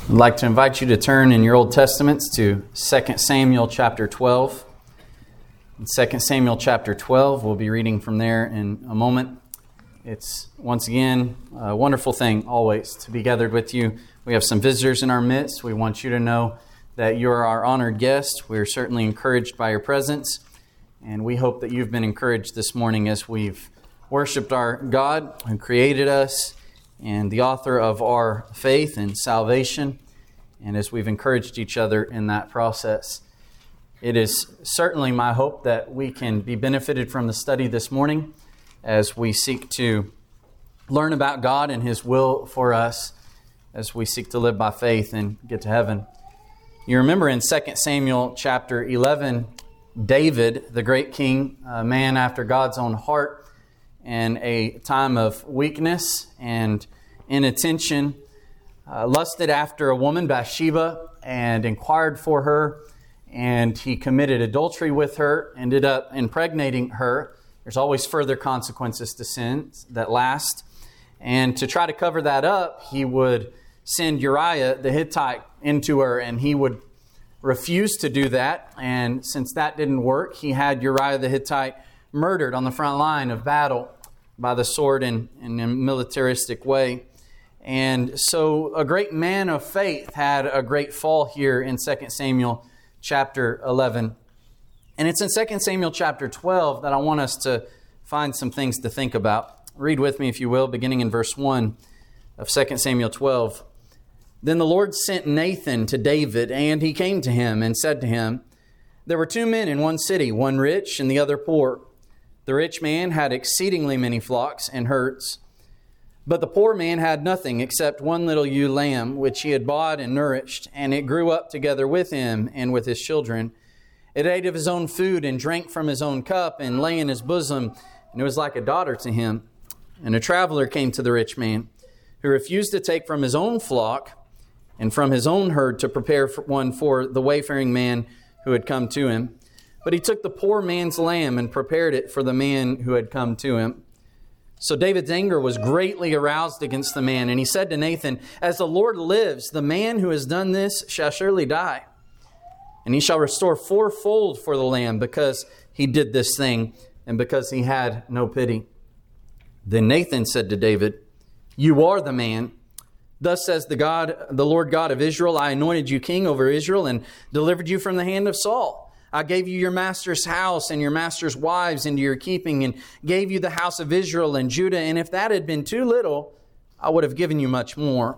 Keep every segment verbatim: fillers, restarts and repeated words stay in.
I'd like to invite you to turn in your Old Testaments to Second Samuel chapter twelve. In Second Samuel chapter twelve, we'll be reading from there in a moment. It's, once again, a wonderful thing always to be gathered with you. We have some visitors in our midst. We want you to know that you are our honored guest. We're certainly encouraged by your presence, and we hope that you've been encouraged this morning as we've worshiped our God who created us and the author of our faith and salvation, and as we've encouraged each other in that process. It is certainly my hope that we can be benefited from the study this morning as we seek to learn about God and His will for us, as we seek to live by faith and get to heaven. You remember in Second Samuel chapter eleven, David, the great king, a man after God's own heart, in a time of weakness and inattention, uh, lusted after a woman, Bathsheba, and inquired for her, and he committed adultery with her, ended up impregnating her. There's always further consequences to sins that last. And to try to cover that up, he would send Uriah the Hittite into her, and he would refuse to do that. And since that didn't work, he had Uriah the Hittite murdered on the front line of battle by the sword in, in a militaristic way. And so a great man of faith had a great fall here in Second Samuel chapter eleven. And it's in Second Samuel chapter twelve that I want us to find some things to think about. Read with me, if you will, beginning in verse one of Second Samuel twelve. Then the Lord sent Nathan to David, and he came to him and said to him, There were two men in one city, one rich and the other poor. The rich man had exceedingly many flocks and herds, but the poor man had nothing except one little ewe lamb, which he had bought and nourished, and it grew up together with him and with his children. It ate of his own food and drank from his own cup and lay in his bosom, and it was like a daughter to him. And a traveler came to the rich man, who refused to take from his own flock and from his own herd to prepare one for the wayfaring man who had come to him. But he took the poor man's lamb and prepared it for the man who had come to him. So David's anger was greatly aroused against the man, and he said to Nathan, As the Lord lives, the man who has done this shall surely die. And he shall restore fourfold for the lamb, because he did this thing, and because he had no pity. Then Nathan said to David, You are the man. Thus says the God, the Lord God of Israel, I anointed you king over Israel and delivered you from the hand of Saul. I gave you your master's house and your master's wives into your keeping, and gave you the house of Israel and Judah. And if that had been too little, I would have given you much more.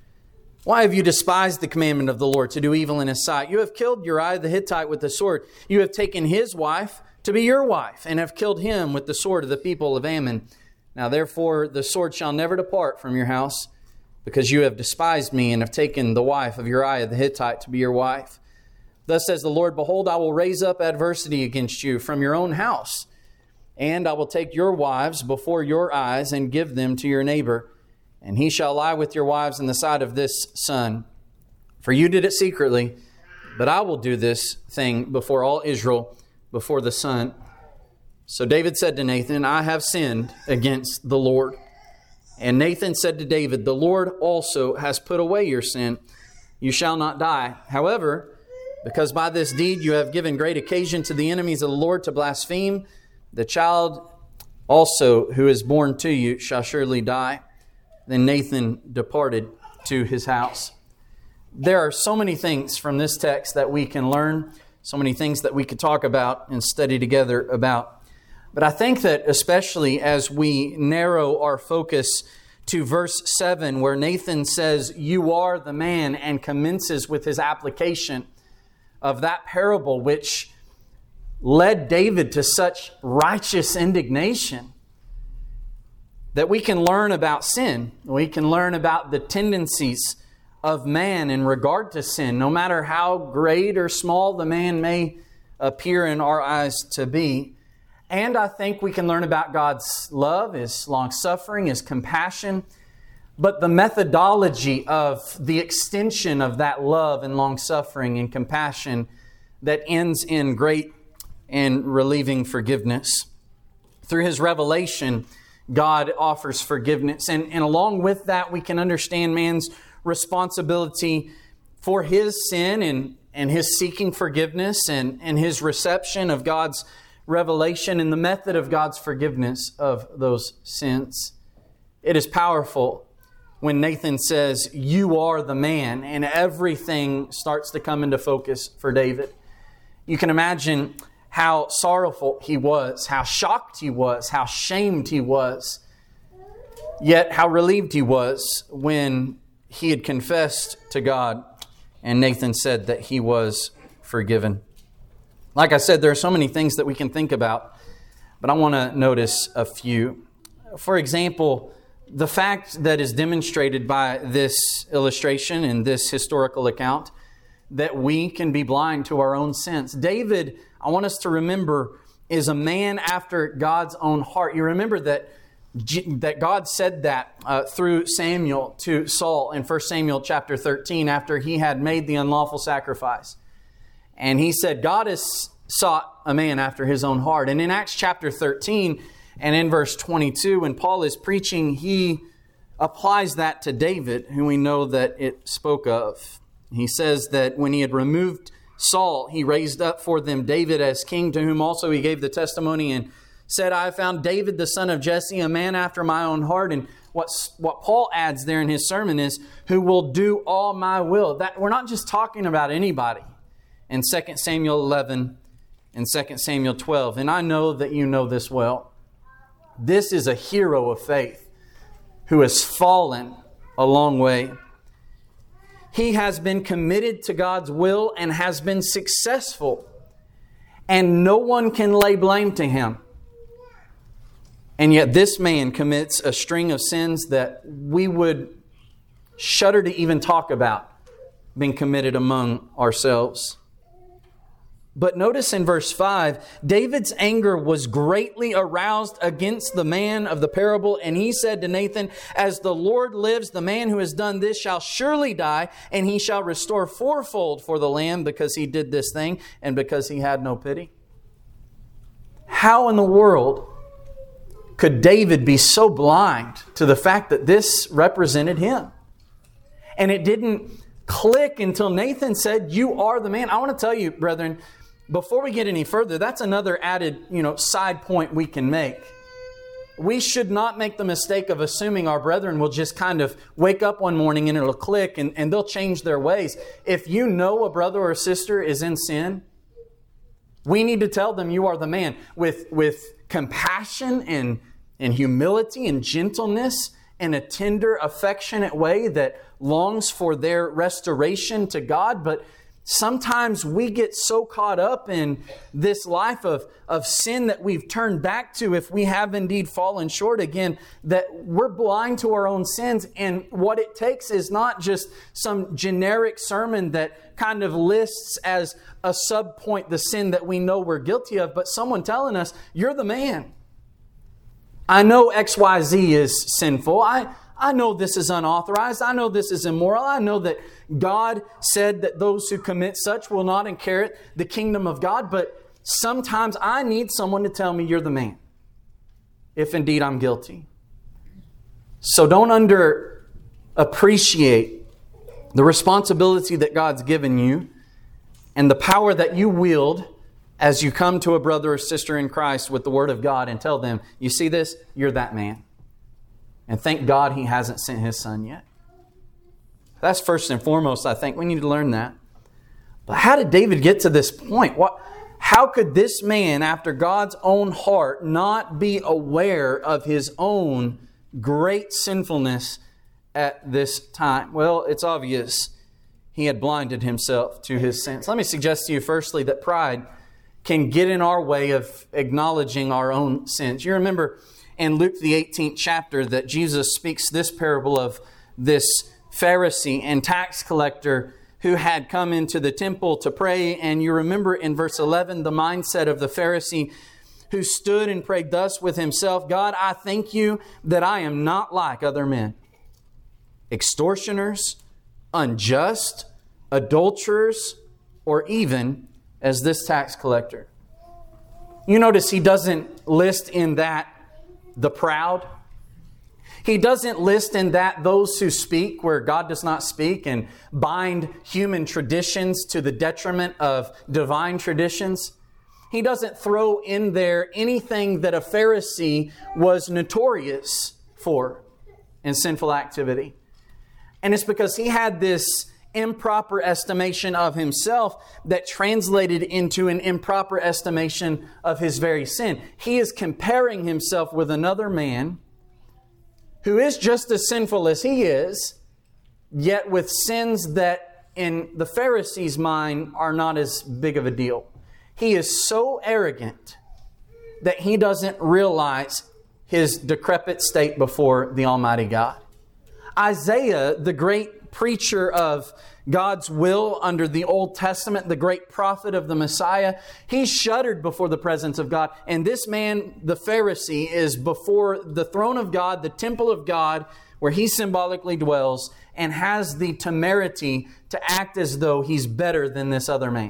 Why have you despised the commandment of the Lord to do evil in His sight? You have killed Uriah the Hittite with the sword. You have taken his wife to be your wife, and have killed him with the sword of the people of Ammon. Now therefore the sword shall never depart from your house, because you have despised me and have taken the wife of Uriah the Hittite to be your wife. Thus says the Lord, Behold, I will raise up adversity against you from your own house, and I will take your wives before your eyes and give them to your neighbor, and he shall lie with your wives in the sight of this son. For you did it secretly, but I will do this thing before all Israel, before the sun. So David said to Nathan, I have sinned against the Lord. And Nathan said to David, The Lord also has put away your sin. You shall not die. However, because by this deed you have given great occasion to the enemies of the Lord to blaspheme, the child also who is born to you shall surely die. Then Nathan departed to his house. There are so many things from this text that we can learn, so many things that we could talk about and study together about. But I think that especially as we narrow our focus to verse seven, where Nathan says, You are the man, and commences with his application of that parable which led David to such righteous indignation, that we can learn about sin. We can learn about the tendencies of man in regard to sin, no matter how great or small the man may appear in our eyes to be. And I think we can learn about God's love, His long-suffering, His compassion, but the methodology of the extension of that love and long-suffering and compassion that ends in great and relieving forgiveness. Through His revelation, God offers forgiveness. And, and along with that, we can understand man's responsibility for his sin and, and his seeking forgiveness and, and his reception of God's revelation and the method of God's forgiveness of those sins. It is powerful when Nathan says, "You are the man," and everything starts to come into focus for David. You can imagine how sorrowful he was, how shocked he was, how shamed he was, yet how relieved he was when he had confessed to God and Nathan said that he was forgiven. Like I said, there are so many things that we can think about, but I want to notice a few. For example, the fact that is demonstrated by this illustration and this historical account that we can be blind to our own sins. David, I want us to remember, is a man after God's own heart. You remember that, that God said that uh, through Samuel to Saul in First Samuel chapter thirteen after he had made the unlawful sacrifice. And he said, God has sought a man after his own heart. And in Acts chapter thirteen, and in verse twenty-two, when Paul is preaching, he applies that to David, who we know that it spoke of. He says that when he had removed Saul, he raised up for them David as king, to whom also he gave the testimony and said, "I have found David the son of Jesse, a man after my own heart." And what, what Paul adds there in his sermon is, "who will do all my will." That we're not just talking about anybody. In Second Samuel eleven and Second Samuel twelve, and I know that you know this well, this is a hero of faith who has fallen a long way. He has been committed to God's will and has been successful. And no one can lay blame to him. And yet this man commits a string of sins that we would shudder to even talk about being committed among ourselves. But notice in verse five, David's anger was greatly aroused against the man of the parable. And he said to Nathan, "As the Lord lives, the man who has done this shall surely die, and he shall restore fourfold for the lamb because he did this thing and because he had no pity." How in the world could David be so blind to the fact that this represented him? And it didn't click until Nathan said, "You are the man." I want to tell you, brethren, before we get any further, that's another added, you know, side point we can make. We should not make the mistake of assuming our brethren will just kind of wake up one morning and it'll click and, and they'll change their ways. If you know a brother or sister is in sin, we need to tell them, "You are the man," with, with compassion and, and humility and gentleness in a tender, affectionate way that longs for their restoration to God. But sometimes we get so caught up in this life of, of sin that we've turned back to, if we have indeed fallen short again, that we're blind to our own sins. And what it takes is not just some generic sermon that kind of lists as a sub-point the sin that we know we're guilty of, but someone telling us, "You're the man. I know X Y Z is sinful. I I know this is unauthorized. I know this is immoral. I know that God said that those who commit such will not inherit the kingdom of God. But sometimes I need someone to tell me, 'You're the man,' if indeed I'm guilty." So don't underappreciate the responsibility that God's given you and the power that you wield as you come to a brother or sister in Christ with the Word of God and tell them, "You see this? You're that man. And thank God He hasn't sent His Son yet." That's first and foremost, I think. We need to learn that. But how did David get to this point? What, how could this man, after God's own heart, not be aware of his own great sinfulness at this time? Well, it's obvious. He had blinded himself to his sins. Let me suggest to you, firstly, that pride can get in our way of acknowledging our own sins. You remember in Luke the eighteenth chapter that Jesus speaks this parable of this Pharisee and tax collector who had come into the temple to pray. And you remember in verse eleven the mindset of the Pharisee who stood and prayed thus with himself, "God, I thank you that I am not like other men, extortioners, unjust, adulterers, or even as this tax collector." You notice he doesn't list in that the proud. He doesn't list in that those who speak where God does not speak and bind human traditions to the detriment of divine traditions. He doesn't throw in there anything that a Pharisee was notorious for in sinful activity. And it's because he had this improper estimation of himself that translated into an improper estimation of his very sin. He is comparing himself with another man who is just as sinful as he is, yet with sins that in the Pharisees' mind are not as big of a deal. He is so arrogant that he doesn't realize his decrepit state before the Almighty God. Isaiah, the great preacher of God's will under the Old Testament, the great prophet of the Messiah, he shuddered before the presence of God. And this man, the Pharisee, is before the throne of God, the temple of God, where he symbolically dwells, and has the temerity to act as though he's better than this other man.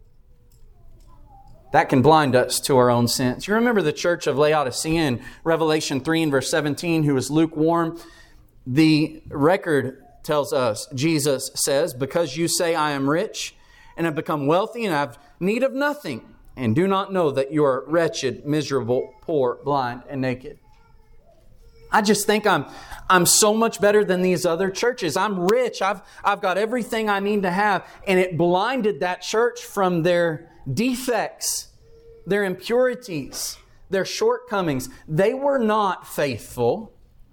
That can blind us to our own sins. You remember the church of Laodicea in Revelation three and verse seventeen, who was lukewarm? The record tells us, Jesus says, because you say I am rich and have become wealthy and have need of nothing, and do not know that you are wretched, miserable, poor, blind, and naked. I just think I'm I'm so much better than these other churches. I'm rich. I've I've got everything I need to have. And it blinded that church from their defects, their impurities, their shortcomings. They were not faithful.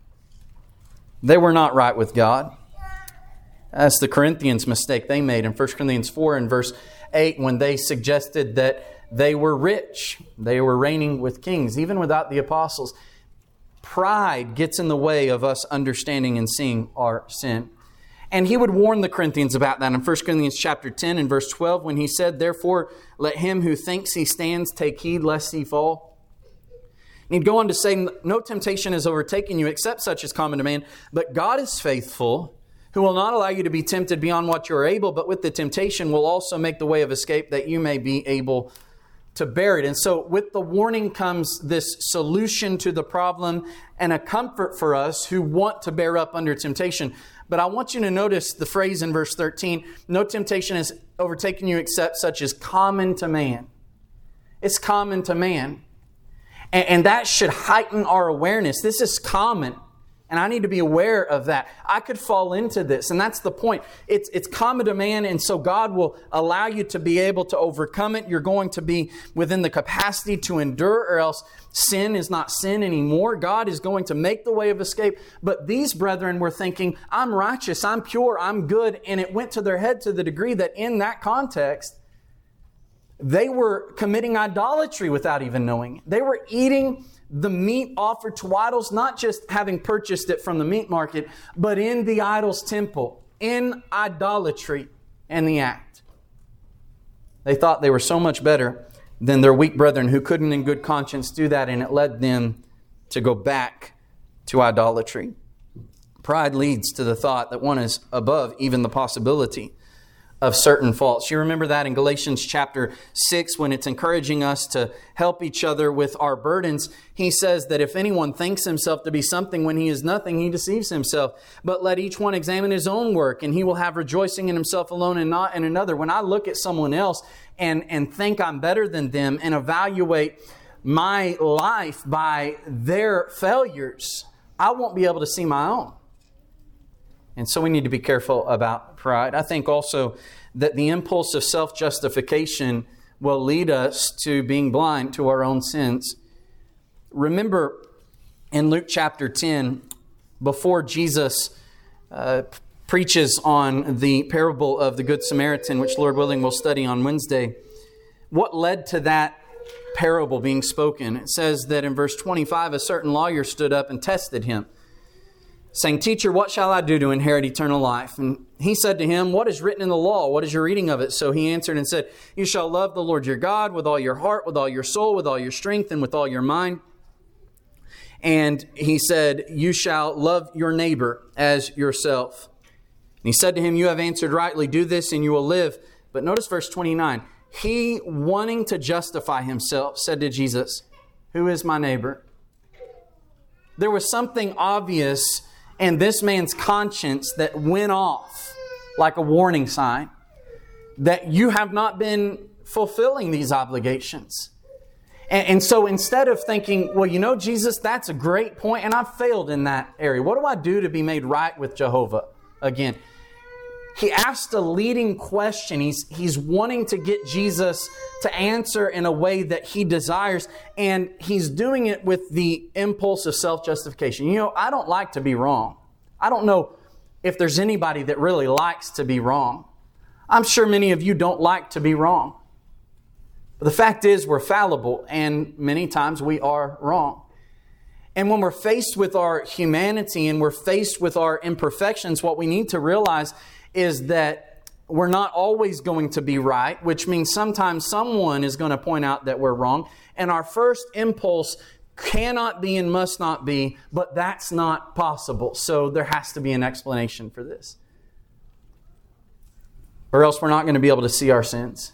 They were not right with God. That's the Corinthians' mistake they made in First Corinthians four and verse eight when they suggested that they were rich. They were reigning with kings, even without the apostles. Pride gets in the way of us understanding and seeing our sin. And he would warn the Corinthians about that in First Corinthians chapter ten and verse twelve when he said, therefore, let him who thinks he stands take heed lest he fall. And he'd go on to say, no temptation has overtaken you except such as common to man, but God is faithful, who will not allow you to be tempted beyond what you are able, but with the temptation will also make the way of escape that you may be able to bear it. And so with the warning comes this solution to the problem and a comfort for us who want to bear up under temptation. But I want you to notice the phrase in verse thirteen, no temptation has overtaken you except such as common to man. It's common to man. And, and that should heighten our awareness. This is common. And I need to be aware of that. I could fall into this. And that's the point. It's, it's common to man. And so God will allow you to be able to overcome it. You're going to be within the capacity to endure, or else sin is not sin anymore. God is going to make the way of escape. But these brethren were thinking, I'm righteous, I'm pure, I'm good. And it went to their head to the degree that in that context, they were committing idolatry without even knowing it. They were eating the meat offered to idols, not just having purchased it from the meat market, but in the idol's temple, in idolatry and the act. They thought they were so much better than their weak brethren who couldn't in good conscience do that, and it led them to go back to idolatry. Pride leads to the thought that one is above even the possibility of certain faults. You remember that in Galatians chapter six when it's encouraging us to help each other with our burdens. He says that if anyone thinks himself to be something when he is nothing, he deceives himself. But let each one examine his own work, and he will have rejoicing in himself alone and not in another. When I look at someone else and, and think I'm better than them and evaluate my life by their failures, I won't be able to see my own. And so we need to be careful about pride. I think also that the impulse of self-justification will lead us to being blind to our own sins. Remember in Luke chapter ten, before Jesus uh, preaches on the parable of the Good Samaritan, which Lord willing we'll study on Wednesday, what led to that parable being spoken? It says that in verse twenty-five, a certain lawyer stood up and tested him, saying, Teacher, what shall I do to inherit eternal life? And he said to him, what is written in the law? What is your reading of it? So he answered and said, you shall love the Lord your God with all your heart, with all your soul, with all your strength, and with all your mind. And he said, you shall love your neighbor as yourself. And he said to him, you have answered rightly. Do this and you will live. But notice verse twenty-nine. He, wanting to justify himself, said to Jesus, who is my neighbor? There was something obvious in this man's conscience that went off like a warning sign that you have not been fulfilling these obligations. And, and so instead of thinking, well, you know, Jesus, that's a great point, and I've failed in that area. What do I do to be made right with Jehovah again? He asked a leading question. He's, he's wanting to get Jesus to answer in a way that he desires, and he's doing it with the impulse of self-justification. You know, I don't like to be wrong. I don't know if there's anybody that really likes to be wrong. I'm sure many of you don't like to be wrong. But the fact is, we're fallible, and many times we are wrong. And when we're faced with our humanity and we're faced with our imperfections, what we need to realize is that we're not always going to be right, which means sometimes someone is going to point out that we're wrong. And our first impulse cannot be and must not be, but that's not possible. So there has to be an explanation for this. Or else we're not going to be able to see our sins.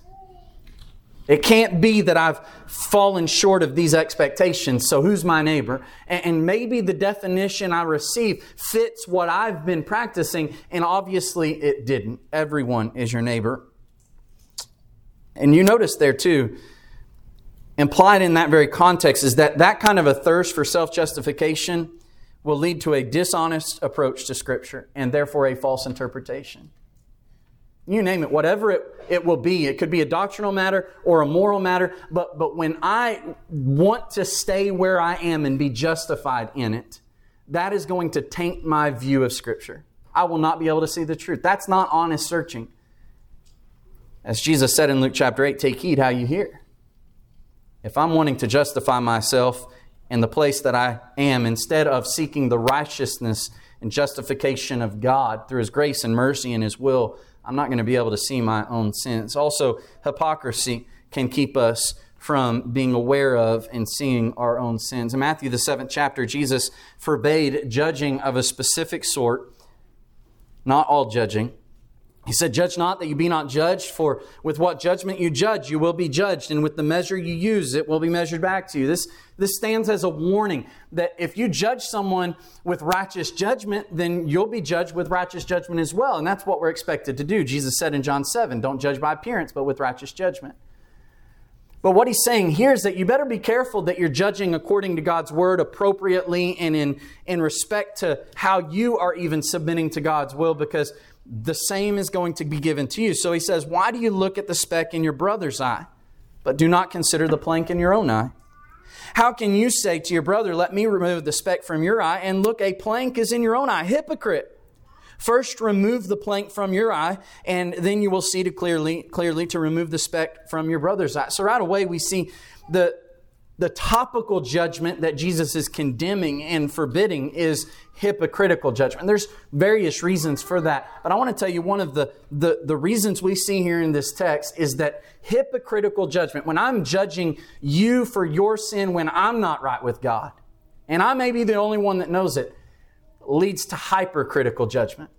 It can't be that I've fallen short of these expectations, so who's my neighbor? And maybe the definition I receive fits what I've been practicing, and obviously it didn't. Everyone is your neighbor. And you notice there too, implied in that very context is that that kind of a thirst for self-justification will lead to a dishonest approach to Scripture and therefore a false interpretation. You name it, whatever it, it will be. It could be a doctrinal matter or a moral matter. But, but when I want to stay where I am and be justified in it, that is going to taint my view of Scripture. I will not be able to see the truth. That's not honest searching. As Jesus said in Luke chapter eight, take heed how you hear. If I'm wanting to justify myself in the place that I am, instead of seeking the righteousness and justification of God through His grace and mercy and His will, I'm not going to be able to see my own sins. Also, hypocrisy can keep us from being aware of and seeing our own sins. In Matthew, the seventh chapter, Jesus forbade judging of a specific sort, not all judging. He said, judge not that you be not judged, for with what judgment you judge, you will be judged, and with the measure you use, it will be measured back to you. This, this stands as a warning that if you judge someone with righteous judgment, then you'll be judged with righteous judgment as well. And that's what we're expected to do. Jesus said in John seven, don't judge by appearance, but with righteous judgment. But what he's saying here is that you better be careful that you're judging according to God's Word appropriately and in, in respect to how you are even submitting to God's will, because the same is going to be given to you. So he says, why do you look at the speck in your brother's eye, but do not consider the plank in your own eye? How can you say to your brother, let me remove the speck from your eye, and look, a plank is in your own eye? Hypocrite! First remove the plank from your eye, and then you will see to clearly, clearly to remove the speck from your brother's eye. So right away we see the The topical judgment that Jesus is condemning and forbidding is hypocritical judgment. There's various reasons for that. But I want to tell you one of the, the, the reasons we see here in this text is that hypocritical judgment, when I'm judging you for your sin when I'm not right with God, and I may be the only one that knows it, leads to hypercritical judgment.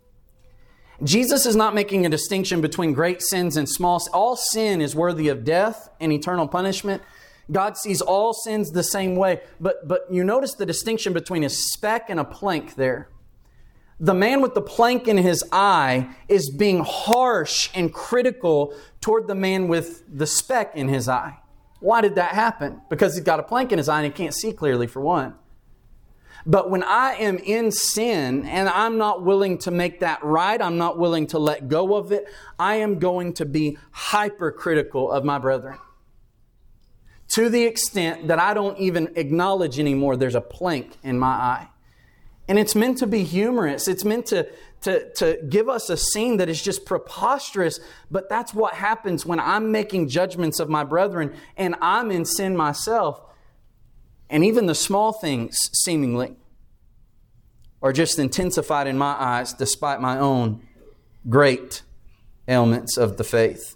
Jesus is not making a distinction between great sins and small sins. All sin is worthy of death and eternal punishment. God sees all sins the same way. But, but you notice the distinction between a speck and a plank there. The man with the plank in his eye is being harsh and critical toward the man with the speck in his eye. Why did that happen? Because he's got a plank in his eye and he can't see clearly, for one. But when I am in sin and I'm not willing to make that right, I'm not willing to let go of it, I am going to be hypercritical of my brethren. To the extent that I don't even acknowledge anymore there's a plank in my eye. And it's meant to be humorous. It's meant to, to, to give us a scene that is just preposterous. But that's what happens when I'm making judgments of my brethren and I'm in sin myself. And even the small things, seemingly, are just intensified in my eyes despite my own great ailments of the faith.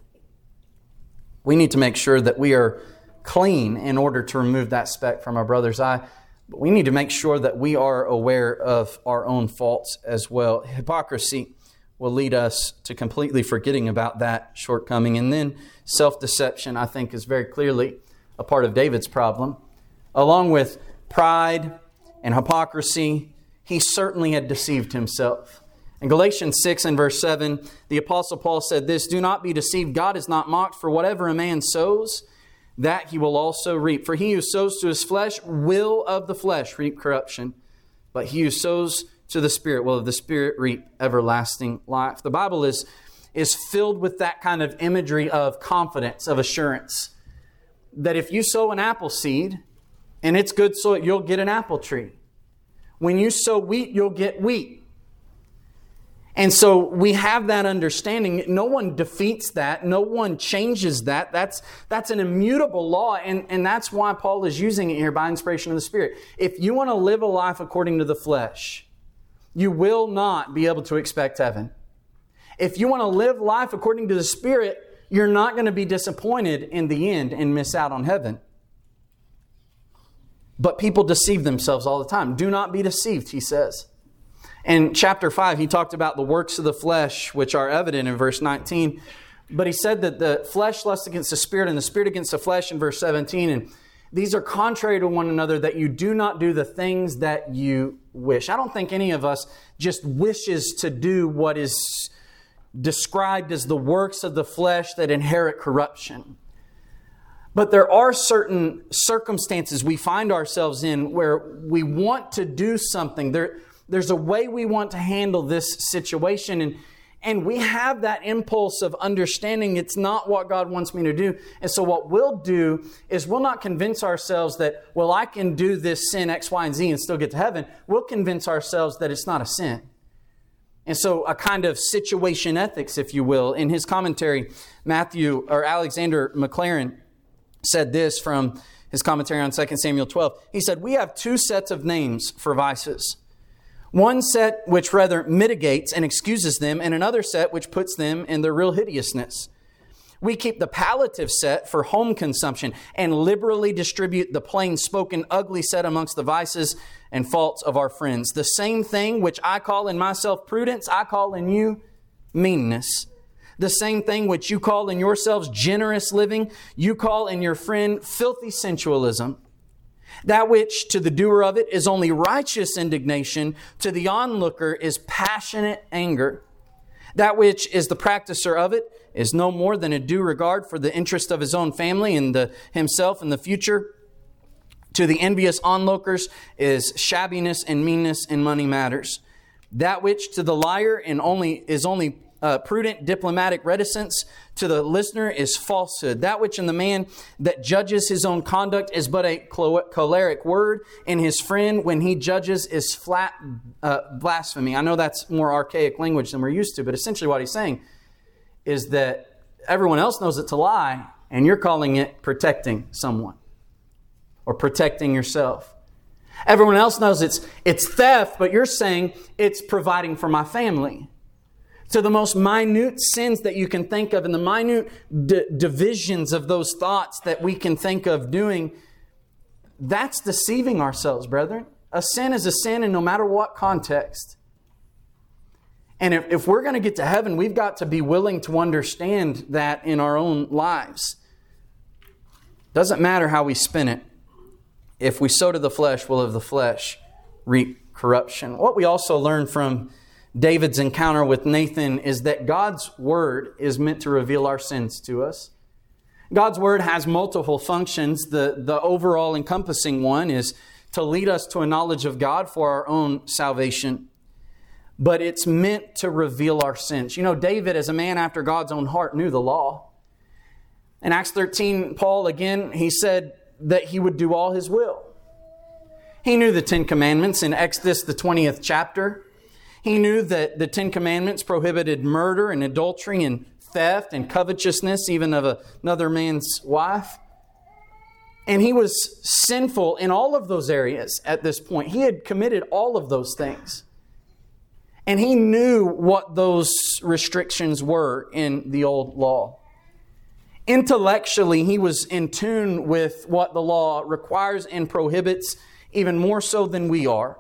We need to make sure that we are clean in order to remove that speck from our brother's eye. But we need to make sure that we are aware of our own faults as well. Hypocrisy will lead us to completely forgetting about that shortcoming. And then self-deception, I think, is very clearly a part of David's problem. Along with pride and hypocrisy, he certainly had deceived himself. In Galatians six and verse seven, the Apostle Paul said this, "Do not be deceived, God is not mocked, for whatever a man sows, that he will also reap. For he who sows to his flesh will of the flesh reap corruption, but he who sows to the Spirit will of the Spirit reap everlasting life." The Bible is, is filled with that kind of imagery of confidence, of assurance, that if you sow an apple seed and it's good soil, you'll get an apple tree. When you sow wheat, you'll get wheat. And so we have that understanding. No one defeats that. No one changes that. That's, that's an immutable law. And, and that's why Paul is using it here by inspiration of the Spirit. If you want to live a life according to the flesh, you will not be able to expect heaven. If you want to live life according to the Spirit, you're not going to be disappointed in the end and miss out on heaven. But people deceive themselves all the time. Do not be deceived, he says. In chapter five, he talked about the works of the flesh, which are evident in verse nineteen. But he said that the flesh lusts against the Spirit and the Spirit against the flesh in verse seventeen. And these are contrary to one another, that you do not do the things that you wish. I don't think any of us just wishes to do what is described as the works of the flesh that inherit corruption. But there are certain circumstances we find ourselves in where we want to do something. There, there's a way we want to handle this situation. And, and we have that impulse of understanding it's not what God wants me to do. And so what we'll do is we'll not convince ourselves that, well, I can do this sin X, Y, and Z and still get to heaven. We'll convince ourselves that it's not a sin. And so a kind of situation ethics, if you will. In his commentary, Matthew or Alexander McLaren said this from his commentary on Second Samuel twelve. He said, "We have two sets of names for vices. One set which rather mitigates and excuses them, and another set which puts them in their real hideousness. We keep the palliative set for home consumption and liberally distribute the plain-spoken, ugly set amongst the vices and faults of our friends. The same thing which I call in myself prudence, I call in you meanness. The same thing which you call in yourselves generous living, you call in your friend filthy sensualism. That which to the doer of it is only righteous indignation, to the onlooker is passionate anger. That which is the practicer of it is no more than a due regard for the interest of his own family and the, himself in the future. To the envious onlookers is shabbiness and meanness in money matters. That which to the liar and only is only uh, prudent diplomatic reticence, to the listener is falsehood. That which in the man that judges his own conduct is but a choleric word, and his friend when he judges is flat uh, blasphemy." I know that's more archaic language than we're used to, but essentially what he's saying is that everyone else knows it to lie, and you're calling it protecting someone or protecting yourself. Everyone else knows it's it's theft, but you're saying it's providing for my family. To the most minute sins that you can think of and the minute d- divisions of those thoughts that we can think of doing, that's deceiving ourselves, brethren. A sin is a sin, and no matter what context. And if, if we're going to get to heaven, we've got to be willing to understand that in our own lives. Doesn't matter how we spin it. If we sow to the flesh, we'll of the flesh reap corruption. What we also learn from David's encounter with Nathan is that God's Word is meant to reveal our sins to us. God's Word has multiple functions. The, the overall encompassing one is to lead us to a knowledge of God for our own salvation. But it's meant to reveal our sins. You know, David, as a man after God's own heart, knew the law. In Acts thirteen, Paul, again, he said that he would do all his will. He knew the Ten Commandments in Exodus, the twentieth chapter. He knew that the Ten Commandments prohibited murder and adultery and theft and covetousness, even of another man's wife. And he was sinful in all of those areas at this point. He had committed all of those things. And he knew what those restrictions were in the old law. Intellectually, he was in tune with what the law requires and prohibits, even more so than we are.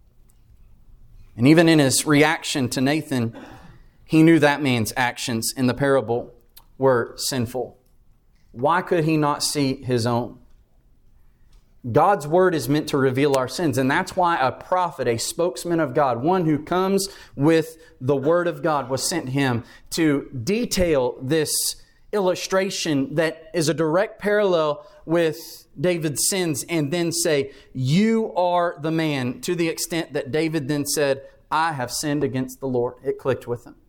And even in his reaction to Nathan, he knew that man's actions in the parable were sinful. Why could he not see his own? God's Word is meant to reveal our sins. And that's why a prophet, a spokesman of God, one who comes with the Word of God, was sent to him to detail this illustration that is a direct parallel with David's sins, and then say, you are the man, to the extent that David then said, I have sinned against the Lord. It clicked with him.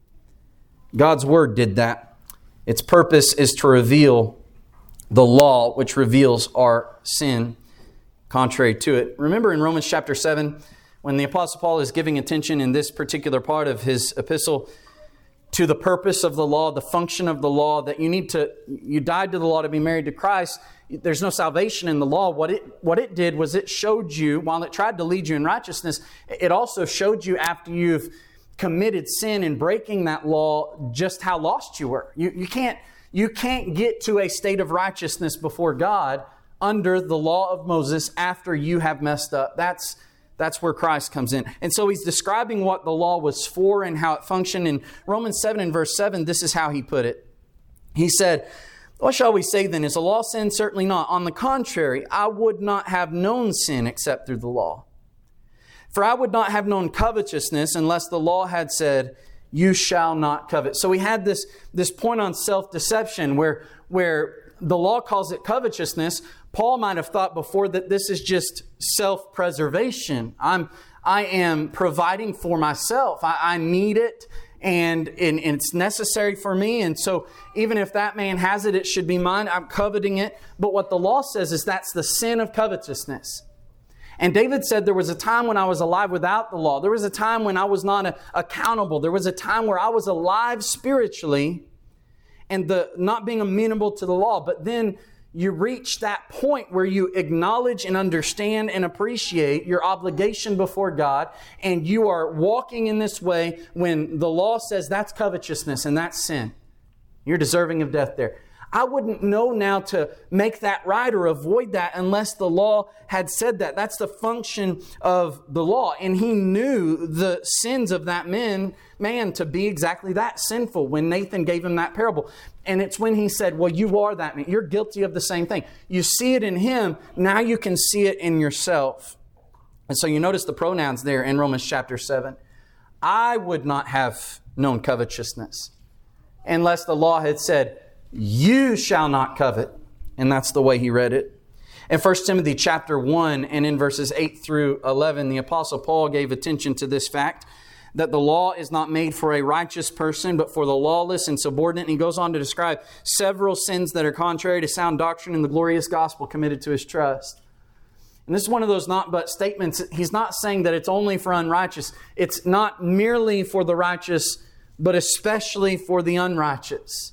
God's Word did that. Its purpose is to reveal the law, which reveals our sin. Contrary to it, remember in Romans chapter seven, when the Apostle Paul is giving attention in this particular part of his epistle to the purpose of the law, the function of the law, that you need to, you died to the law to be married to Christ. There's no salvation in the law. What it, what it did was it showed you, while it tried to lead you in righteousness, it also showed you after you've committed sin and breaking that law, just how lost you were. You, you can't, you can't get to a state of righteousness before God under the law of Moses after you have messed up. That's That's where Christ comes in. And so he's describing what the law was for and how it functioned. In Romans seven and verse seven, this is how he put it. He said, what shall we say then? Is the law sin? Certainly not. On the contrary, I would not have known sin except through the law. For I would not have known covetousness unless the law had said, you shall not covet. So we had this, this point on self-deception where, where the law calls it covetousness. Paul might have thought before that this is just self-preservation. I'm, I am providing for myself. I, I need it, and, and, and it's necessary for me. And so even if that man has it, it should be mine. I'm coveting it. But what the law says is that's the sin of covetousness. And David said there was a time when I was alive without the law. There was a time when I was not a, accountable. There was a time where I was alive spiritually and the not being amenable to the law. But then you reach that point where you acknowledge and understand and appreciate your obligation before God, and you are walking in this way when the law says that's covetousness and that's sin. You're deserving of death there. I wouldn't know now to make that right or avoid that unless the law had said that. That's the function of the law. And he knew the sins of that man, man to be exactly that, sinful, when Nathan gave him that parable. And it's when he said, well, you are that man. You're guilty of the same thing. You see it in him. Now you can see it in yourself. And so you notice the pronouns there in Romans chapter seven. I would not have known covetousness unless the law had said, you shall not covet. And that's the way he read it. In First Timothy chapter one and in verses eight through eleven, the Apostle Paul gave attention to this fact that the law is not made for a righteous person, but for the lawless and subordinate. And he goes on to describe several sins that are contrary to sound doctrine and the glorious gospel committed to his trust. And this is one of those not but statements. He's not saying that it's only for unrighteous. It's not merely for the righteous, but especially for the unrighteous.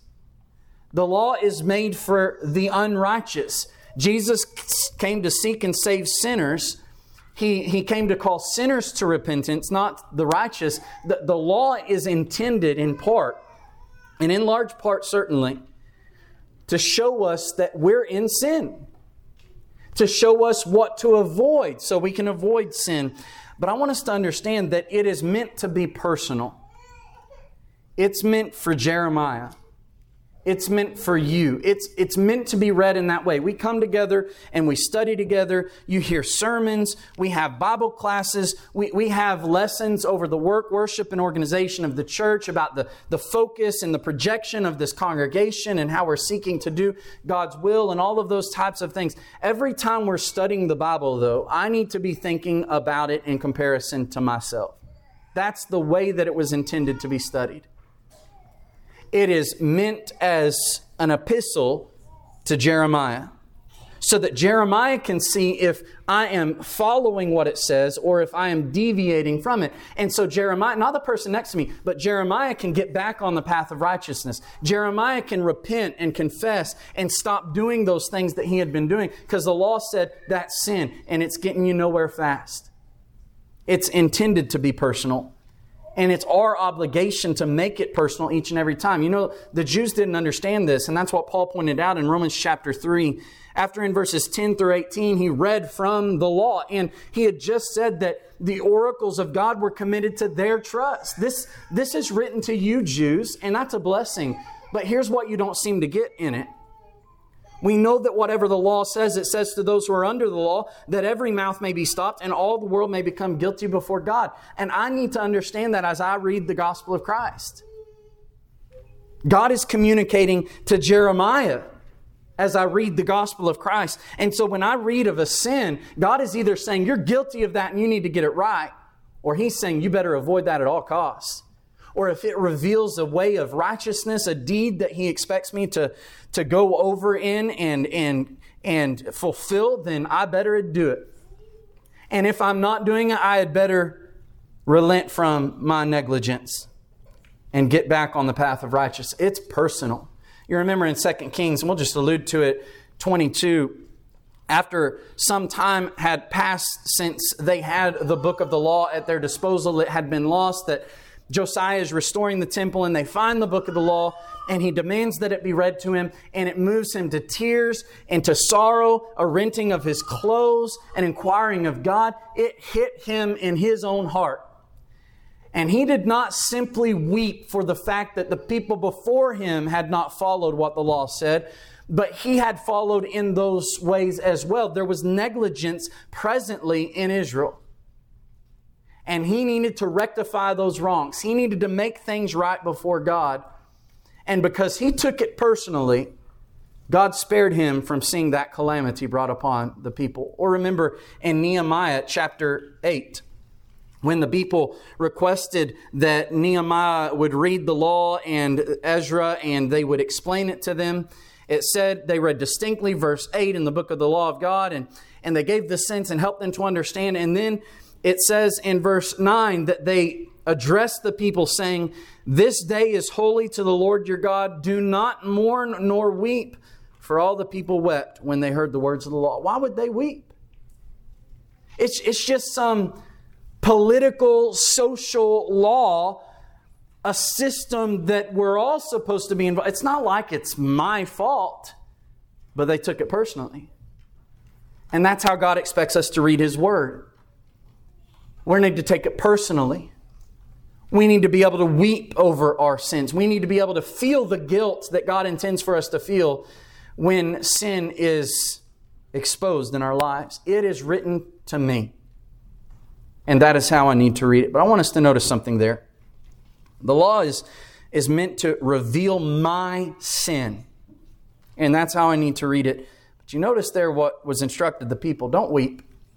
The law is made for the unrighteous. Jesus came to seek and save sinners. He, he came to call sinners to repentance, not the righteous. The, the law is intended in part, and in large part certainly, to show us that we're in sin. To show us what to avoid so we can avoid sin. But I want us to understand that it is meant to be personal. It's meant for Jeremiah. It's meant for you. It's, it's meant to be read in that way. We come together and we study together. You hear sermons. We have Bible classes. We, we have lessons over the work, worship, and organization of the church about the, the focus and the projection of this congregation and how we're seeking to do God's will and all of those types of things. Every time we're studying the Bible, though, I need to be thinking about it in comparison to myself. That's the way that it was intended to be studied. It is meant as an epistle to Jeremiah so that Jeremiah can see if I am following what it says or if I am deviating from it. And so Jeremiah, not the person next to me, but Jeremiah can get back on the path of righteousness. Jeremiah can repent and confess and stop doing those things that he had been doing because the law said that's sin and it's getting you nowhere fast. It's intended to be personal. And it's our obligation to make it personal each and every time. You know, the Jews didn't understand this, and that's what Paul pointed out in Romans chapter three. After in verses ten through eighteen, he read from the law, and he had just said that the oracles of God were committed to their trust. This, this is written to you, Jews, and that's a blessing. But here's what you don't seem to get in it. We know that whatever the law says, it says to those who are under the law that every mouth may be stopped and all the world may become guilty before God. And I need to understand that as I read the gospel of Christ. God is communicating to Jeremiah as I read the gospel of Christ. And so when I read of a sin, God is either saying, you're guilty of that and you need to get it right, or He's saying, you better avoid that at all costs. Or if it reveals a way of righteousness, a deed that He expects me to, to go over in and, and, and fulfill, then I better do it. And if I'm not doing it, I had better relent from my negligence and get back on the path of righteousness. It's personal. You remember in Second Kings, and we'll just allude to it, twenty-two, after some time had passed since they had the book of the law at their disposal, it had been lost, that Josiah is restoring the temple and they find the book of the law and he demands that it be read to him, and it moves him to tears and to sorrow, a renting of his clothes, an inquiring of God. It hit him in his own heart. And he did not simply weep for the fact that the people before him had not followed what the law said, but he had followed in those ways as well. There was negligence presently in Israel. And he needed to rectify those wrongs. He needed to make things right before God. And because he took it personally, God spared him from seeing that calamity brought upon the people. Or remember in Nehemiah chapter eight, when the people requested that Nehemiah would read the law and Ezra and they would explain it to them, it said they read distinctly verse eight in the book of the law of God, and, and they gave the sense and helped them to understand. And then it says in verse nine that they addressed the people saying, "This day is holy to the Lord your God. Do not mourn nor weep." For all the people wept when they heard the words of the law. Why would they weep? It's, it's just some political, social law, a system that we're all supposed to be involved. It's not like it's my fault, but they took it personally. And that's how God expects us to read His Word. We need to take it personally. We need to be able to weep over our sins. We need to be able to feel the guilt that God intends for us to feel when sin is exposed in our lives. It is written to me. And that is how I need to read it. But I want us to notice something there. The law is, is meant to reveal my sin. And that's how I need to read it. But you notice there what was instructed the people. Don't weep.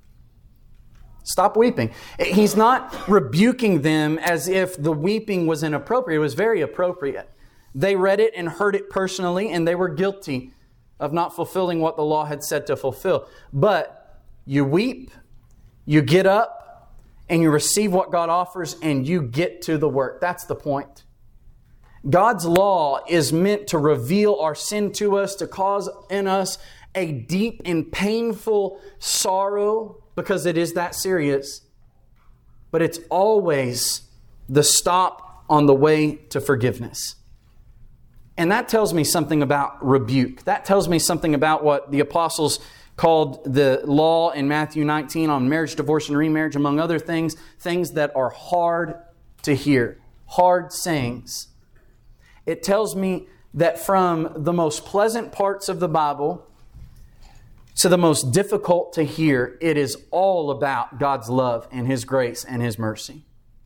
Stop weeping. He's not rebuking them as if the weeping was inappropriate. It was very appropriate. They read it and heard it personally, and they were guilty of not fulfilling what the law had said to fulfill. But you weep, you get up, and you receive what God offers, and you get to the work. That's the point. God's law is meant to reveal our sin to us, to cause in us a deep and painful sorrow, because it is that serious. But it's always the stop on the way to forgiveness. And that tells me something about rebuke. That tells me something about what the apostles called the law in Matthew nineteen on marriage, divorce, and remarriage, among other things, things that are hard to hear, hard sayings. It tells me that from the most pleasant parts of the Bible to the most difficult to hear, it is all about God's love and His grace and His mercy.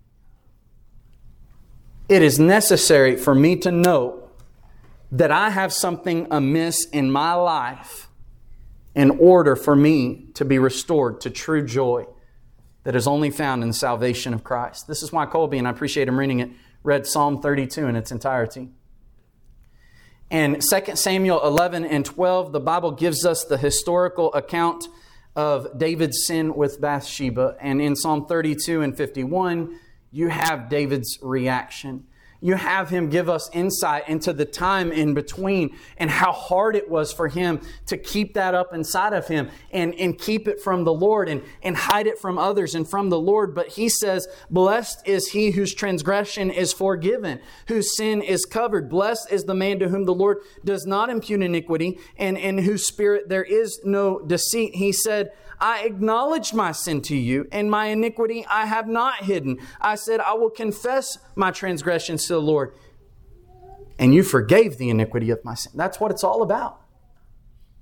It is necessary for me to know that I have something amiss in my life in order for me to be restored to true joy that is only found in the salvation of Christ. This is why Colby, and I appreciate him reading it, read Psalm thirty-two in its entirety. In Second Samuel eleven and twelve, the Bible gives us the historical account of David's sin with Bathsheba. And in Psalm thirty-two and fifty-one, you have David's reaction. You have him give us insight into the time in between and how hard it was for him to keep that up inside of him and, and keep it from the Lord and, and hide it from others and from the Lord. But he says, "Blessed is he whose transgression is forgiven, whose sin is covered. Blessed is the man to whom the Lord does not impute iniquity and in whose spirit there is no deceit." He said, "I acknowledged my sin to you, and my iniquity I have not hidden. I said, I will confess my transgressions to the Lord, and you forgave the iniquity of my sin." That's what it's all about.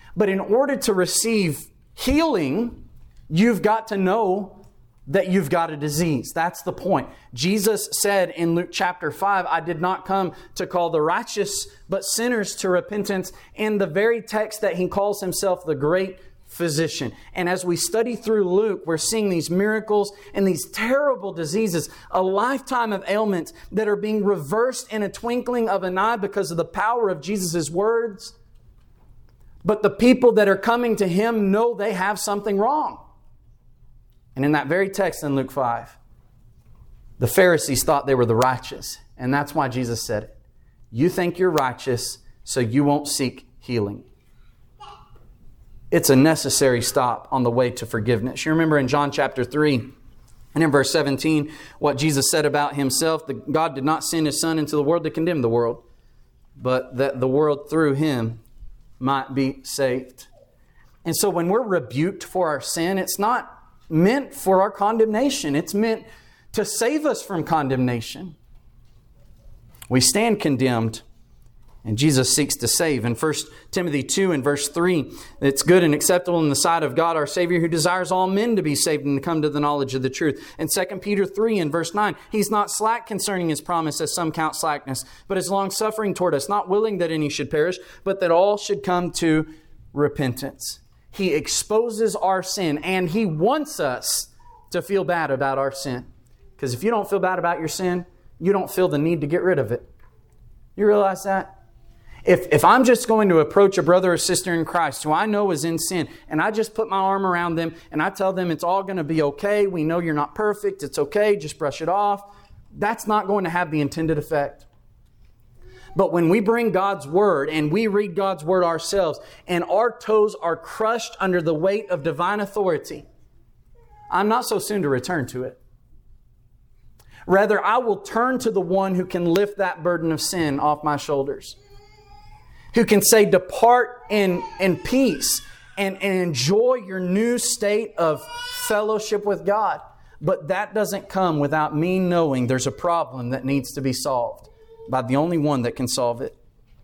But in order to receive healing, you've got to know that you've got a disease. That's the point. Jesus said in Luke chapter five, I did not come to call the righteous, but sinners to repentance, in the very text that He calls Himself the great physician. And as we study through Luke, we're seeing these miracles and these terrible diseases, a lifetime of ailments that are being reversed in a twinkling of an eye because of the power of Jesus' words. But the people that are coming to Him know they have something wrong. And in that very text in Luke five, the Pharisees thought they were the righteous. And that's why Jesus said it. You think you're righteous, so you won't seek healing. It's a necessary stop on the way to forgiveness. You remember in John chapter three, and in verse seventeen, what Jesus said about Himself, that God did not send His Son into the world to condemn the world, but that the world through Him might be saved. And so when we're rebuked for our sin, it's not meant for our condemnation. It's meant to save us from condemnation. We stand condemned, and Jesus seeks to save. In First Timothy two and verse three, it's good and acceptable in the sight of God our Savior, who desires all men to be saved and to come to the knowledge of the truth. In Second Peter three and verse nine, He's not slack concerning His promise, as some count slackness, but is long-suffering toward us, not willing that any should perish, but that all should come to repentance. He exposes our sin, and He wants us to feel bad about our sin. Because if you don't feel bad about your sin, you don't feel the need to get rid of it. You realize that? If, if I'm just going to approach a brother or sister in Christ who I know is in sin, and I just put my arm around them and I tell them it's all going to be okay, we know you're not perfect, it's okay, just brush it off, that's not going to have the intended effect. But when we bring God's Word and we read God's Word ourselves and our toes are crushed under the weight of divine authority, I'm not so soon to return to it. Rather, I will turn to the one who can lift that burden of sin off my shoulders. Who can say, depart in, in peace and, and enjoy your new state of fellowship with God. But that doesn't come without me knowing there's a problem that needs to be solved by the only one that can solve it.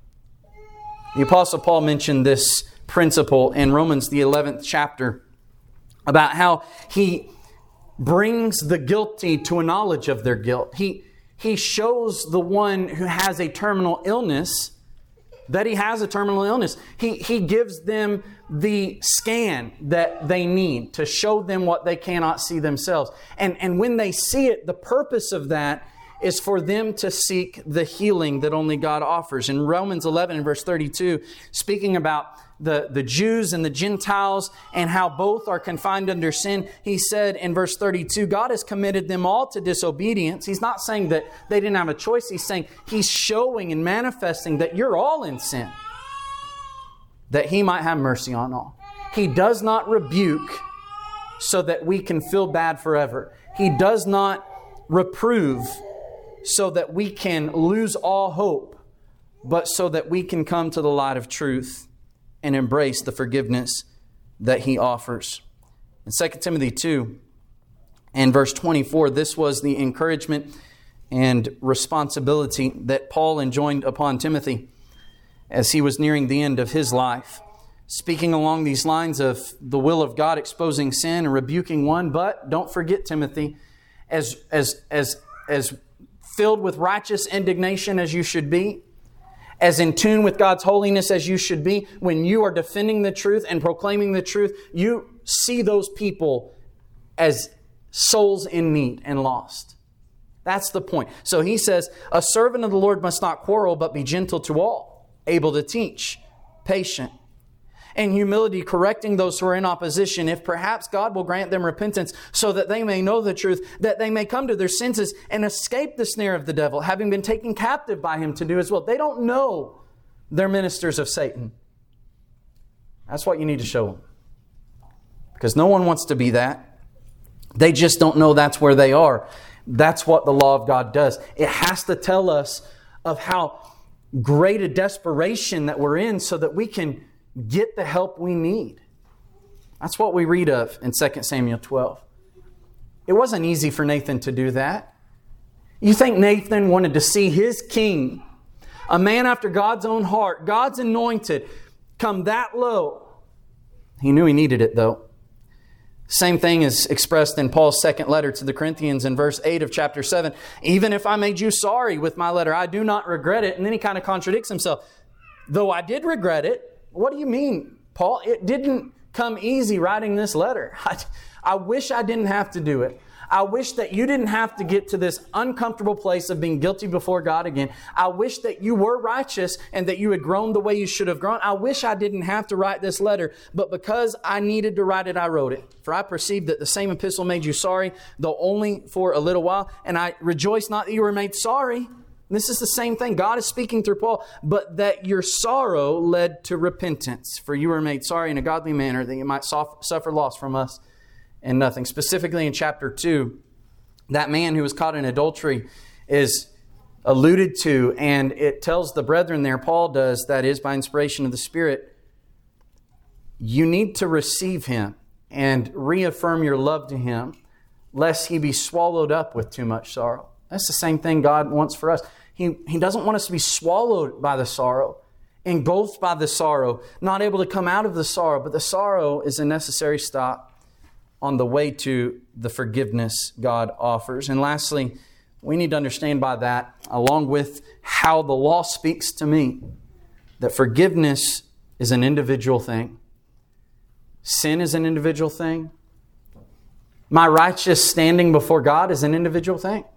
The Apostle Paul mentioned this principle in Romans, the eleventh chapter, about how he brings the guilty to a knowledge of their guilt. He, he shows the one who has a terminal illness that he has a terminal illness. He, he gives them the scan that they need to show them what they cannot see themselves. And, and when they see it, the purpose of that is for them to seek the healing that only God offers. In Romans eleven and verse thirty-two, speaking about the, the Jews and the Gentiles and how both are confined under sin, he said in verse thirty-two, God has committed them all to disobedience. He's not saying that they didn't have a choice. He's saying He's showing and manifesting that you're all in sin, that He might have mercy on all. He does not rebuke so that we can feel bad forever. He does not reprove so that we can lose all hope, but so that we can come to the light of truth and embrace the forgiveness that He offers. In Second Timothy two and verse twenty-four, this was the encouragement and responsibility that Paul enjoined upon Timothy as he was nearing the end of his life. Speaking along these lines of the will of God, exposing sin and rebuking one, but don't forget, Timothy, as as as as filled with righteous indignation as you should be, as in tune with God's holiness as you should be, when you are defending the truth and proclaiming the truth, you see those people as souls in need and lost. That's the point. So he says, a servant of the Lord must not quarrel, but be gentle to all, able to teach, patient, and humility, correcting those who are in opposition, if perhaps God will grant them repentance so that they may know the truth, that they may come to their senses and escape the snare of the devil, having been taken captive by him to do his will. They don't know they're ministers of Satan. That's what you need to show them. Because no one wants to be that. They just don't know that's where they are. That's what the law of God does. It has to tell us of how great a desperation that we're in so that we can get the help we need. That's what we read of in Second Samuel twelve. It wasn't easy for Nathan to do that. You think Nathan wanted to see his king, a man after God's own heart, God's anointed, come that low He knew he needed it, though. Same thing is expressed in Paul's second letter to the Corinthians in verse eight of chapter seven. Even if I made you sorry with my letter, I do not regret it. And then he kind of contradicts himself. Though I did regret it, what do you mean, Paul? It didn't come easy writing this letter. I, I wish I didn't have to do it. I wish that you didn't have to get to this uncomfortable place of being guilty before God again. I wish that you were righteous and that you had grown the way you should have grown. I wish I didn't have to write this letter, but because I needed to write it, I wrote it. For I perceived that the same epistle made you sorry, though only for a little while. And I rejoice not that you were made sorry. This is the same thing. God is speaking through Paul, but that your sorrow led to repentance. For you were made sorry in a godly manner, that you might suffer loss from us and nothing. Specifically in chapter two, that man who was caught in adultery is alluded to, and it tells the brethren there, Paul does, that is by inspiration of the Spirit, you need to receive him and reaffirm your love to him, lest he be swallowed up with too much sorrow. That's the same thing God wants for us. He, he doesn't want us to be swallowed by the sorrow, engulfed by the sorrow, not able to come out of the sorrow, but the sorrow is a necessary stop on the way to the forgiveness God offers. And lastly, we need to understand by that, along with how the law speaks to me, that forgiveness is an individual thing. Sin is an individual thing. My righteous standing before God is an individual thing.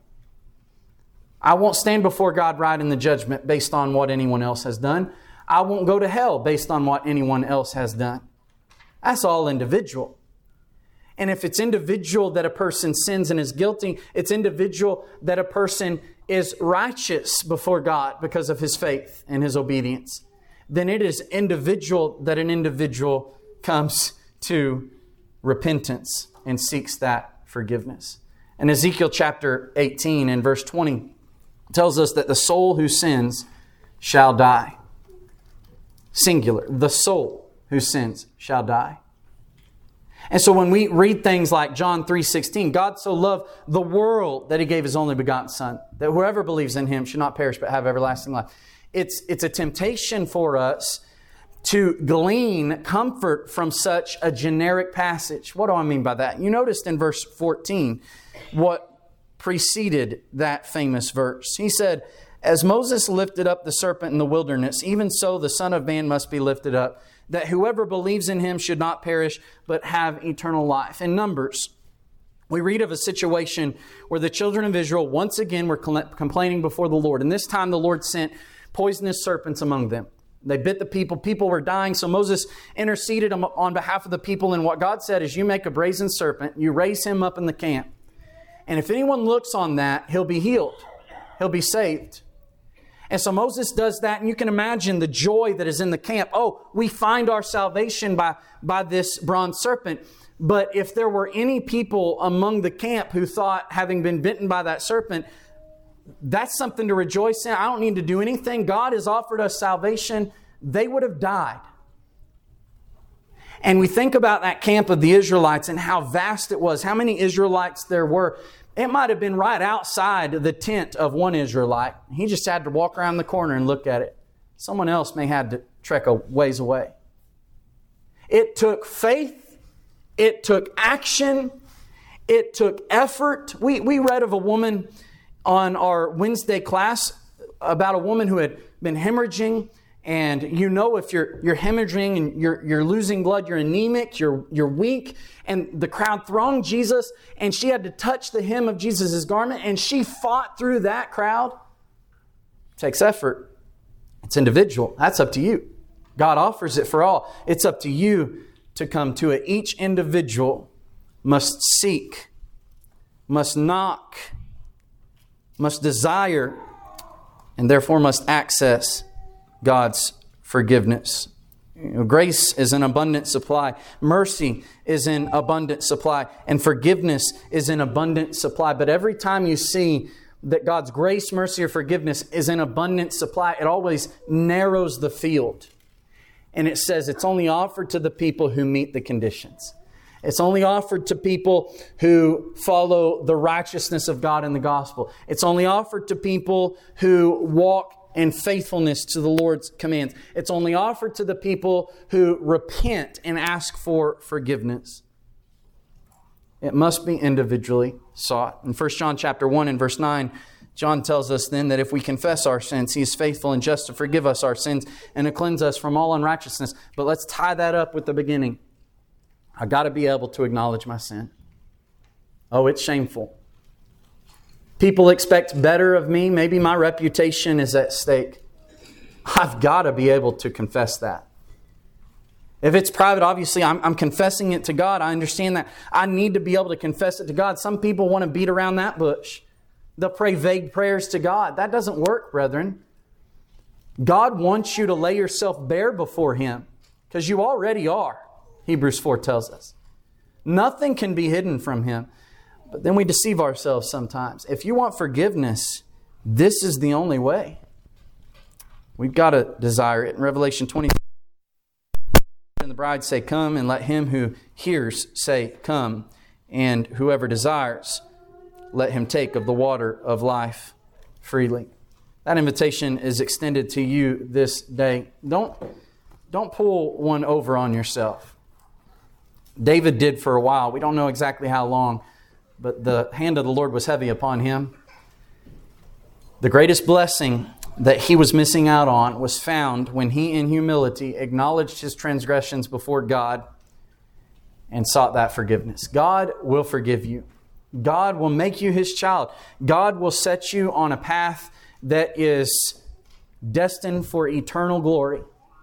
I won't stand before God right in the judgment based on what anyone else has done. I won't go to hell based on what anyone else has done. That's all individual. And if it's individual that a person sins and is guilty, it's individual that a person is righteous before God because of his faith and his obedience, then it is individual that an individual comes to repentance and seeks that forgiveness. And Ezekiel chapter eighteen and verse twenty tells us that the soul who sins shall die. Singular. The soul who sins shall die. And so when we read things like John three sixteen, God so loved the world that He gave His only begotten Son, that whoever believes in Him should not perish but have everlasting life. It's, it's a temptation for us to glean comfort from such a generic passage. What do I mean by that? You noticed in verse fourteen what preceded that famous verse. He said, as Moses lifted up the serpent in the wilderness, even so the Son of Man must be lifted up, that whoever believes in Him should not perish, but have eternal life. In Numbers, we read of a situation where the children of Israel once again were complaining before the Lord. And this time the Lord sent poisonous serpents among them. They bit the people. People were dying. So Moses interceded on behalf of the people. And what God said is, you make a brazen serpent, you raise him up in the camp. And if anyone looks on that, he'll be healed. He'll be saved. And so Moses does that, and you can imagine the joy that is in the camp. Oh, we find our salvation by, by this bronze serpent. But if there were any people among the camp who thought, having been bitten by that serpent, that's something to rejoice in, I don't need to do anything, God has offered us salvation, they would have died. And we think about that camp of the Israelites and how vast it was, how many Israelites there were. It might have been right outside the tent of one Israelite. He just had to walk around the corner and look at it. Someone else may have to trek a ways away. It took faith. It took action. It took effort. We, we read of a woman on our Wednesday class about a woman who had been hemorrhaging. And you know, if you're you're hemorrhaging and you're you're losing blood, you're anemic, you're you're weak. And the crowd thronged Jesus, and she had to touch the hem of Jesus' garment, and she fought through that crowd. It takes effort. It's individual. That's up to you. God offers it for all. It's up to you to come to it. Each individual must seek, must knock, must desire, and therefore must access God's forgiveness. You know, grace is an abundant supply. Mercy is in abundant supply. And forgiveness is in abundant supply. But every time you see that God's grace, mercy, or forgiveness is in abundant supply, it always narrows the field. And it says it's only offered to the people who meet the conditions. It's only offered to people who follow the righteousness of God in the gospel. It's only offered to people who walk and faithfulness to the Lord's commands. It's only offered to the people who repent and ask for forgiveness. It must be individually sought. In First John chapter one and verse nine, John tells us then that if we confess our sins, He is faithful and just to forgive us our sins and to cleanse us from all unrighteousness. But let's tie that up with the beginning. I got to be able to acknowledge my sin. Oh, it's shameful. People expect better of me. Maybe my reputation is at stake. I've got to be able to confess that. If it's private, obviously, I'm, I'm confessing it to God. I understand that. I need to be able to confess it to God. Some people want to beat around that bush. They'll pray vague prayers to God. That doesn't work, brethren. God wants you to lay yourself bare before Him because you already are, Hebrews four tells us. Nothing can be hidden from Him. But then we deceive ourselves sometimes. If you want forgiveness, this is the only way. We've got to desire it. In Revelation twenty, and the bride say, "Come," and let him who hears say, "Come." And whoever desires, let him take of the water of life freely. That invitation is extended to you this day. Don't, don't pull one over on yourself. David did for a while. We don't know exactly how long, but the hand of the Lord was heavy upon him. The greatest blessing that he was missing out on was found when he, in humility, acknowledged his transgressions before God and sought that forgiveness. God will forgive you. God will make you His child. God will set you on a path that is destined for eternal glory.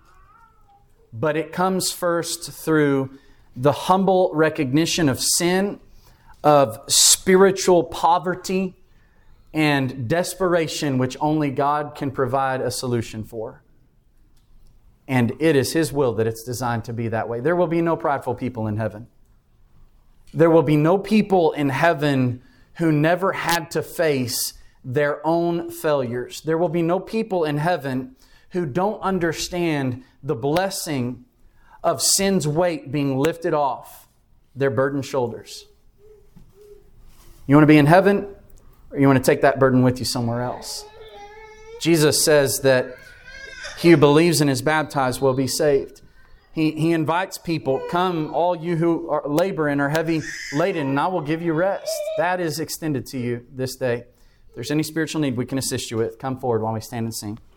But it comes first through the humble recognition of sin, of spiritual poverty, and desperation, which only God can provide a solution for. And it is His will that it's designed to be that way. There will be no prideful people in heaven. There will be no people in heaven who never had to face their own failures. There will be no people in heaven who don't understand the blessing of sin's weight being lifted off their burdened shoulders. You want to be in heaven, or you want to take that burden with you somewhere else? Jesus says that he who believes and is baptized will be saved. He, he invites people, "Come, all you who are labor and are heavy laden, and I will give you rest." That is extended to you this day. If there's any spiritual need we can assist you with, come forward while we stand and sing.